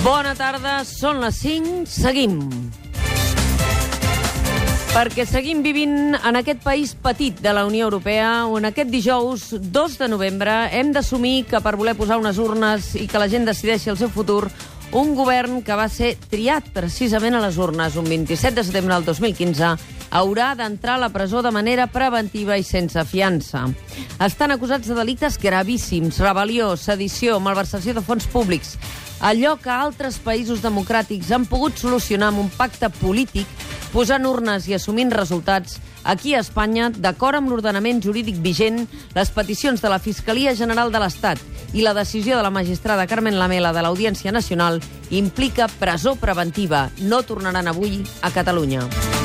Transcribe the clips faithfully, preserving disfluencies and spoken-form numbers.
Bona tarda, són les cinc, seguim. Perquè seguim vivint en aquest país petit de la Unió Europea on aquest dijous, dos de novembre, hem d'assumir que per voler posar unes urnes i que la gent decideixi el seu futur, un govern que va ser triat precisament a les urnes un vint-i-set de setembre del dos mil quinze haurà d'entrar a la presó de manera preventiva i sense fiança. Estan acusats de delictes gravíssims, rebel·lió, sedició, malversació de fons públics, allò que altres països democràtics han pogut solucionar amb un pacte polític, posant urnes i assumint resultats. Aquí a Espanya, d'acord amb l'ordenament jurídic vigent, les peticions de la Fiscalia General de l'Estat i la decisió de la magistrada Carmen Lamela de l'Audiència Nacional implica presó preventiva. No tornaran avui a Catalunya.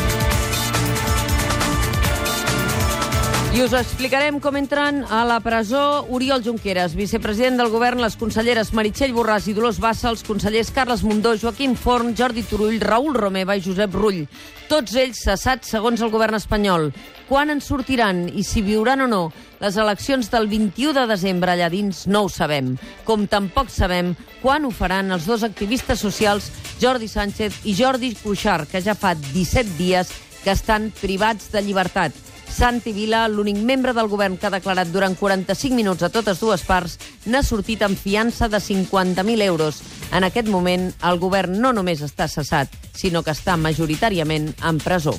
I us explicarem com entren a la presó Oriol Junqueras, vicepresident del govern, les conselleres Meritxell Borràs i Dolors Bassa, els consellers Carles Mundó, Joaquim Forn, Jordi Turull, Raül Romeva i Josep Rull. Tots ells cessats segons el govern espanyol. Quan en sortiran i si viuran o no les eleccions del vint-i-u de desembre allà dins no ho sabem. Com tampoc sabem quan ho faran els dos activistes socials Jordi Sánchez i Jordi Cuixart, que ja fa disset dies que estan privats de llibertat. Santi Vila, l'únic membre del govern que ha declarat durant quaranta-cinc minuts a totes dues parts, n'ha sortit amb fiança de cinquanta mil euros. En aquest moment, el govern no només està cessat, sinó que està majoritàriament en presó.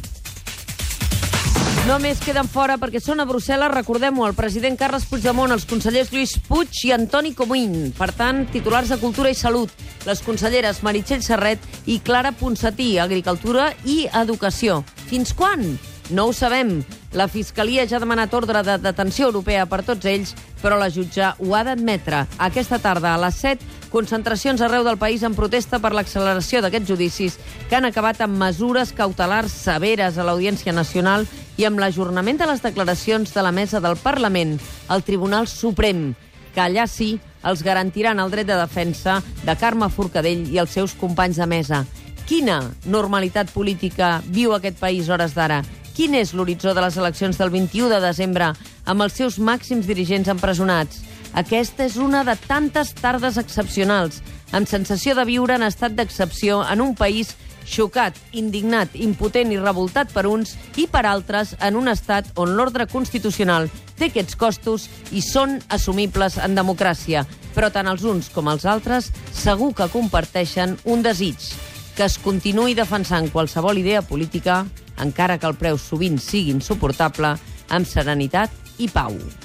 Només queden fora perquè són a Brussel·les, recordem-ho, el president Carles Puigdemont, els consellers Lluís Puig i Antoni Comín. Per tant, titulars de Cultura i Salut, les conselleres Meritxell Serret i Clara Ponsatí, Agricultura i Educació. Fins quan? No ho sabem. La Fiscalia ja ha demanat ordre de detenció europea per tots ells, però la jutge ho ha d'admetre. Aquesta tarda, a les set, concentracions arreu del país en protesta per l'acceleració d'aquests judicis que han acabat amb mesures cautelars severes a l'Audiència Nacional i amb l'ajornament de les declaracions de la mesa del Parlament al Tribunal Suprem, que allà sí els garantiran el dret de defensa de Carme Forcadell i els seus companys de mesa. Quina normalitat política viu aquest país hores d'ara? Quin és l'horitzó de les eleccions del vint-i-u de desembre amb els seus màxims dirigents empresonats? Aquesta és una de tantes tardes excepcionals, amb sensació de viure en estat d'excepció en un país xocat, indignat, impotent i revoltat per uns i per altres en un estat on l'ordre constitucional té aquests costos i són assumibles en democràcia. Però tant els uns com els altres segur que comparteixen un desig, que es continuï defensant qualsevol idea política, encara que el preu sovint sigui insuportable, amb serenitat i pau.